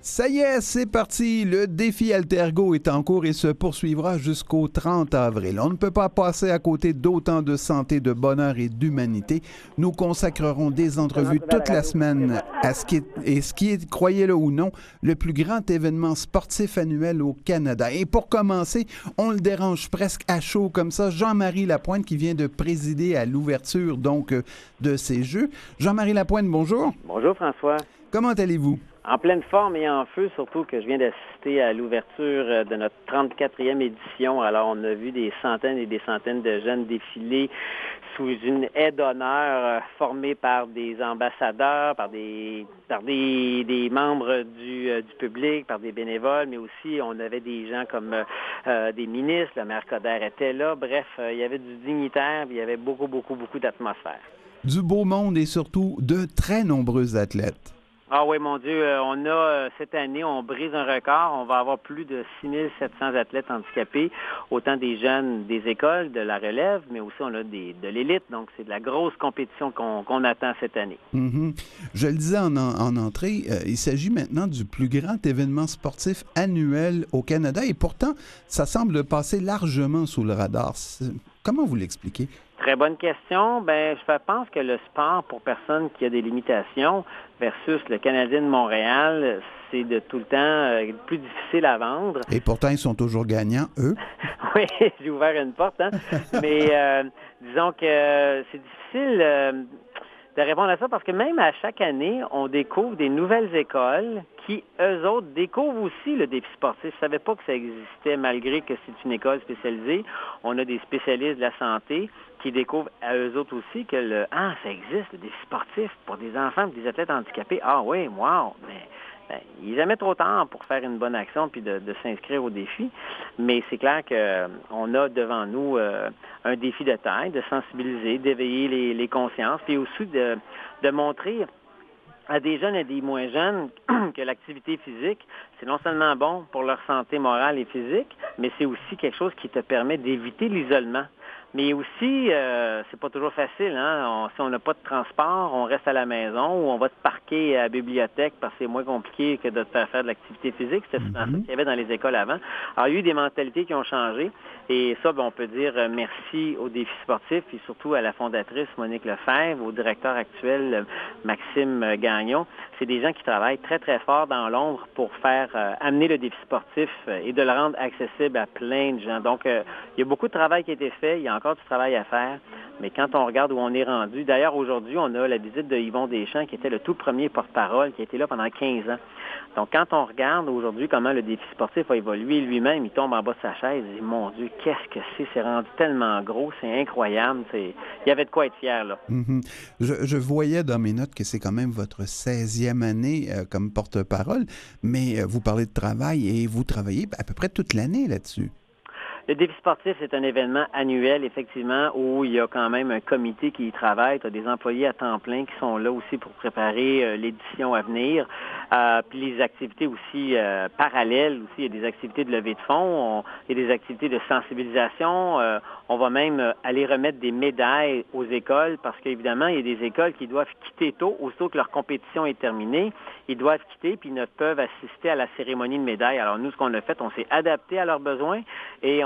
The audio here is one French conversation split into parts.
Ça y est, c'est parti. Le défi Altergo est en cours et se poursuivra jusqu'au 30 avril. On ne peut pas passer à côté d'autant de santé, de bonheur et d'humanité. Nous consacrerons des entrevues toute la semaine à ce qui est, croyez-le ou non, le plus grand événement sportif annuel au Canada. Et pour commencer, on le dérange presque à chaud comme ça. Jean-Marie Lapointe qui vient de présider à l'ouverture donc de ces Jeux. Jean-Marie Lapointe, bonjour. Bonjour François. Comment allez-vous? En pleine forme et en feu, surtout que je viens d'assister à l'ouverture de notre 34e édition. Alors, on a vu des centaines et des centaines de jeunes défiler sous une haie d'honneur formée par des ambassadeurs, par des membres du public, par des bénévoles, mais aussi on avait des gens comme des ministres, le maire Coderre était là. Bref, il y avait du dignitaire, puis il y avait beaucoup d'atmosphère. Du beau monde et surtout de très nombreux athlètes. Ah oui, mon Dieu, on a cette année, on brise un record. On va avoir plus de 6700 athlètes handicapés, autant des jeunes des écoles, de la relève, mais aussi on a de l'élite. Donc, c'est de la grosse compétition qu'on attend cette année. Mm-hmm. Je le disais en entrée, il s'agit maintenant du plus grand événement sportif annuel au Canada et pourtant, ça semble passer largement sous le radar. Comment vous l'expliquez? Très bonne question. Je pense que le sport pour personne qui a des limitations versus le Canadien de Montréal, c'est de tout le temps plus difficile à vendre. Et pourtant, ils sont toujours gagnants, eux. Oui, j'ai ouvert une porte, hein. Mais disons que c'est difficile de répondre à ça parce que même à chaque année, on découvre des nouvelles écoles qui, eux autres, découvrent aussi le défi sportif. Je ne savais pas que ça existait malgré que c'est une école spécialisée. On a des spécialistes de la santé qui découvrent à eux autres aussi que ça existe, le défi sportif pour des enfants et des athlètes handicapés. Ah oui, wow! Mais il n'est jamais trop tard pour faire une bonne action puis de s'inscrire au défi. Mais c'est clair qu'on a devant nous un défi de taille, de sensibiliser, d'éveiller les consciences, puis aussi de montrer à des jeunes et des moins jeunes que l'activité physique, c'est non seulement bon pour leur santé morale et physique, mais c'est aussi quelque chose qui te permet d'éviter l'isolement. Mais aussi, c'est pas toujours facile, hein? Si on n'a pas de transport, on reste à la maison ou on va te parquer à la bibliothèque parce que c'est moins compliqué que de te faire de l'activité physique. C'était souvent ça qu'il y avait dans les écoles avant. Alors, il y a eu des mentalités qui ont changé. Et ça, on peut dire merci aux défis sportifs et surtout à la fondatrice Monique Lefebvre, au directeur actuel Maxime Gagnon. C'est des gens qui travaillent très, très fort dans l'ombre pour faire amener le défi sportif et de le rendre accessible à plein de gens. Donc, il y a beaucoup de travail qui a été fait. Il y a encore du travail à faire. Mais quand on regarde où on est rendu, d'ailleurs, aujourd'hui, on a la visite de Yvon Deschamps, qui était le tout premier porte-parole, qui a été là pendant 15 ans. Donc, quand on regarde aujourd'hui comment le défi sportif a évolué lui-même, il tombe en bas de sa chaise et mon Dieu, qu'est-ce que c'est? C'est rendu tellement gros, c'est incroyable. Il y avait de quoi être fier, là. Mm-hmm. Je voyais dans mes notes que c'est quand même votre 16e année comme porte-parole, mais vous parlez de travail et vous travaillez à peu près toute l'année là-dessus. Le défi sportif, c'est un événement annuel, effectivement, où il y a quand même un comité qui y travaille. Tu as des employés à temps plein qui sont là aussi pour préparer l'édition à venir. Puis les activités aussi parallèles, aussi, il y a des activités de levée de fonds, il y a des activités de sensibilisation. On va même aller remettre des médailles aux écoles parce qu'évidemment, il y a des écoles qui doivent quitter tôt, aussitôt que leur compétition est terminée. Ils doivent quitter puis ne peuvent assister à la cérémonie de médailles. Alors nous, ce qu'on a fait, on s'est adapté à leurs besoins et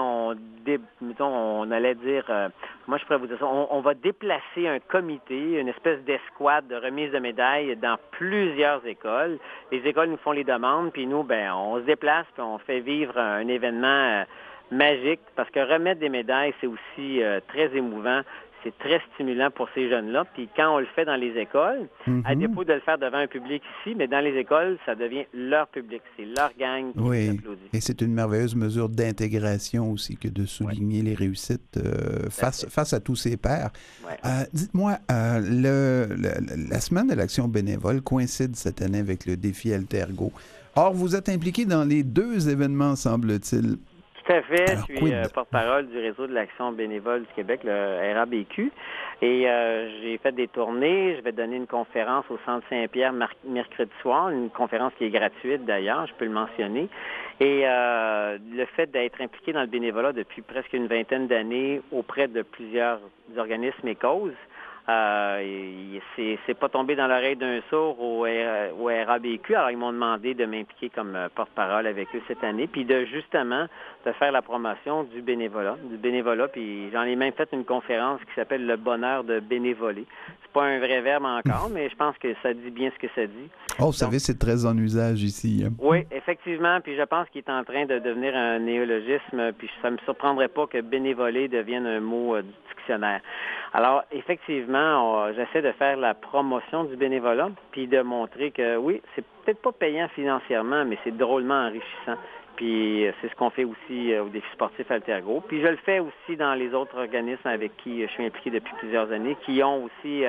on allait dire, moi je pourrais vous dire ça, on va déplacer un comité, une espèce d'escouade de remise de médailles dans plusieurs écoles. Les écoles nous font les demandes, puis nous, on se déplace, puis on fait vivre un événement magique, parce que remettre des médailles, c'est aussi très émouvant. C'est très stimulant pour ces jeunes-là. Puis quand on le fait dans les écoles, à défaut de le faire devant un public ici, mais dans les écoles, ça devient leur public. C'est leur gang qui nous applaudit. Et c'est une merveilleuse mesure d'intégration aussi que de souligner les réussites face à tous ces pairs. Ouais. Dites-moi, la semaine de l'action bénévole coïncide cette année avec le défi Altergo. Or, vous êtes impliqué dans les deux événements, semble-t-il. Tout à fait. Alors, je suis porte-parole du réseau de l'action bénévole du Québec, le RABQ. Et j'ai fait des tournées. Je vais donner une conférence au Centre Saint-Pierre mercredi soir, une conférence qui est gratuite d'ailleurs, je peux le mentionner. Et le fait d'être impliqué dans le bénévolat depuis presque une vingtaine d'années auprès de plusieurs organismes et causes, C'est pas tombé dans l'oreille d'un sourd au RABQ. Alors, ils m'ont demandé de m'impliquer comme porte-parole avec eux cette année, puis justement de faire la promotion du bénévolat. Puis j'en ai même fait une conférence qui s'appelle « Le bonheur de bénévoler ». C'est pas un vrai verbe encore, mais je pense que ça dit bien ce que ça dit. Oh, vous savez, c'est très en usage ici. Oui, effectivement, puis je pense qu'il est en train de devenir un néologisme, puis ça me surprendrait pas que bénévoler devienne un mot du dictionnaire. Alors, effectivement, j'essaie de faire la promotion du bénévolat, puis de montrer que oui, c'est peut-être pas payant financièrement, mais c'est drôlement enrichissant. Puis c'est ce qu'on fait aussi au défi sportif Altergo. Puis je le fais aussi dans les autres organismes avec qui je suis impliqué depuis plusieurs années, qui ont aussi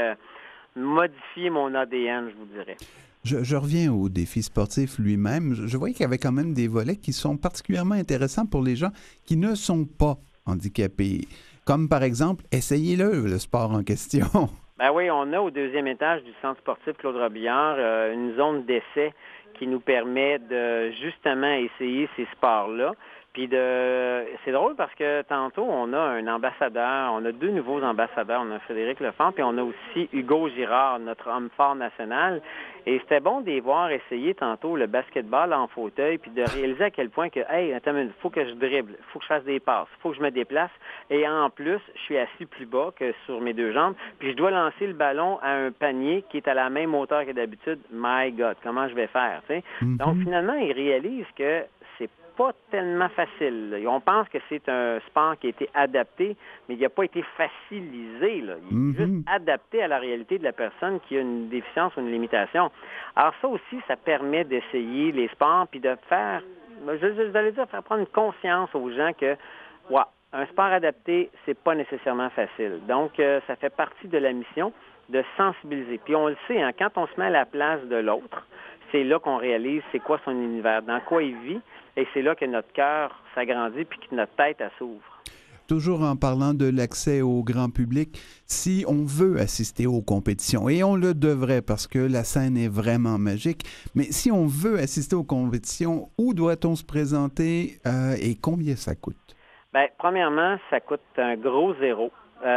modifié mon ADN, je vous dirais. Je reviens au défi sportif lui-même. Je voyais qu'il y avait quand même des volets qui sont particulièrement intéressants pour les gens qui ne sont pas handicapés. Comme par exemple, essayez-le, le sport en question. Ben oui, on a au deuxième étage du centre sportif Claude Robillard une zone d'essai qui nous permet de justement essayer ces sports-là. Puis c'est drôle parce que tantôt, on a un ambassadeur, on a 2 nouveaux ambassadeurs. On a Frédéric Lefort, puis on a aussi Hugo Girard, notre homme fort national. Et c'était bon de les voir essayer tantôt le basketball en fauteuil, puis de réaliser à quel point que, hey, attends, il faut que je dribble, il faut que je fasse des passes, il faut que je me déplace. Et en plus, je suis assis plus bas que sur mes 2 jambes, puis je dois lancer le ballon à un panier qui est à la même hauteur que d'habitude. My God, comment je vais faire, tu sais? Donc, finalement, ils réalisent que c'est pas tellement facile. On pense que c'est un sport qui a été adapté, mais il n'a pas été facilisé. Là. Il est juste adapté à la réalité de la personne qui a une déficience ou une limitation. Alors ça aussi, ça permet d'essayer les sports puis de faire, je allais dire, faire prendre une conscience aux gens que, ouais, un sport adapté, c'est pas nécessairement facile. Donc, ça fait partie de la mission de sensibiliser. Puis on le sait, hein, quand on se met à la place de l'autre, c'est là qu'on réalise c'est quoi son univers, dans quoi il vit, et c'est là que notre cœur s'agrandit puis que notre tête s'ouvre. Toujours en parlant de l'accès au grand public, si on veut assister aux compétitions, et on le devrait parce que la scène est vraiment magique, mais si on veut assister aux compétitions, où doit-on se présenter et combien ça coûte? Bien, premièrement, ça coûte un gros zéro.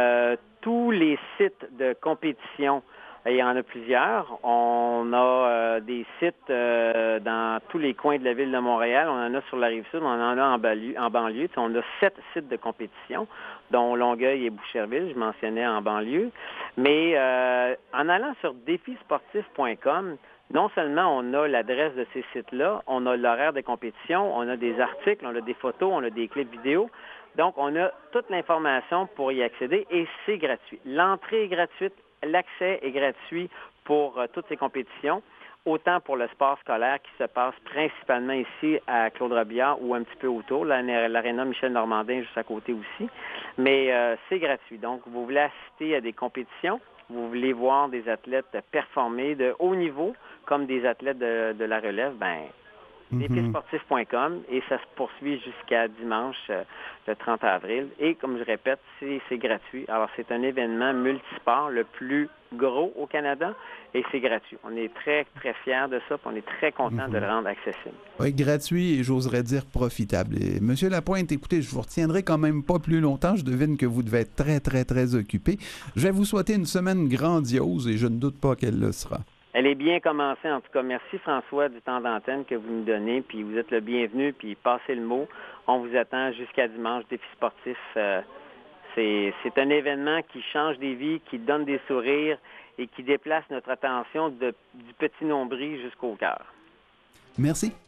Tous les sites de compétition, il y en a plusieurs. On a des sites dans tous les coins de la ville de Montréal. On en a sur la Rive-Sud, on en a en banlieue. On a 7 sites de compétition, dont Longueuil et Boucherville, je mentionnais en banlieue. Mais en allant sur défisportif.com, non seulement on a l'adresse de ces sites-là, on a l'horaire des compétitions, on a des articles, on a des photos, on a des clips vidéo. Donc, on a toute l'information pour y accéder et c'est gratuit. L'entrée est gratuite. L'accès est gratuit pour toutes ces compétitions, autant pour le sport scolaire qui se passe principalement ici à Claude Robillard ou un petit peu autour, l'aréna Michel Normandin juste à côté aussi. Mais c'est gratuit. Donc, vous voulez assister à des compétitions, vous voulez voir des athlètes performer de haut niveau comme des athlètes de la relève, bien, défisportif.com et ça se poursuit jusqu'à dimanche, le 30 avril. Et comme je répète, c'est gratuit. Alors, c'est un événement multisport, le plus gros au Canada, et c'est gratuit. On est très, très fiers de ça, puis on est très contents de le rendre accessible. Oui, gratuit et j'oserais dire profitable. Et, Monsieur Lapointe, écoutez, je vous retiendrai quand même pas plus longtemps. Je devine que vous devez être très, très, très occupé. Je vais vous souhaiter une semaine grandiose et je ne doute pas qu'elle le sera. Elle est bien commencée, en tout cas. Merci, François, du temps d'antenne que vous nous donnez, puis vous êtes le bienvenu, puis passez le mot. On vous attend jusqu'à dimanche. Défi sportif, c'est un événement qui change des vies, qui donne des sourires et qui déplace notre attention du petit nombril jusqu'au cœur. Merci.